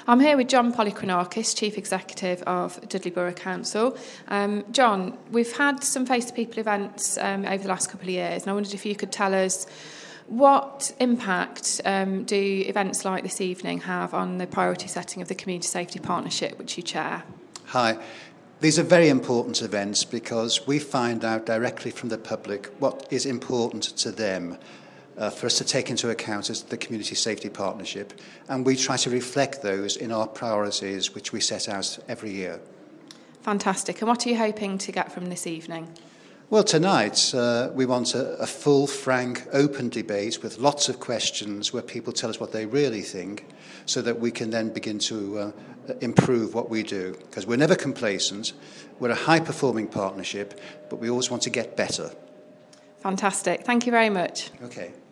I'm here with John Polychronakis, Chief Executive of Dudley Borough Council. John, we've had some face-to-people events over the last couple of years, and I wondered if you could tell us what impact do events like this evening have on the priority setting of the Community Safety Partnership, which you chair? Hi. These are very important events because we find out directly from the public what is important to them for us to take into account as the Community Safety Partnership, and we try to reflect those in our priorities which we set out every year. Fantastic. And what are you hoping to get from this evening? Well, tonight we want a full, frank, open debate with lots of questions where people tell us what they really think so that we can then begin to improve what we do. Because we're never complacent, we're a high-performing partnership, but we always want to get better. Fantastic. Thank you very much. Okay.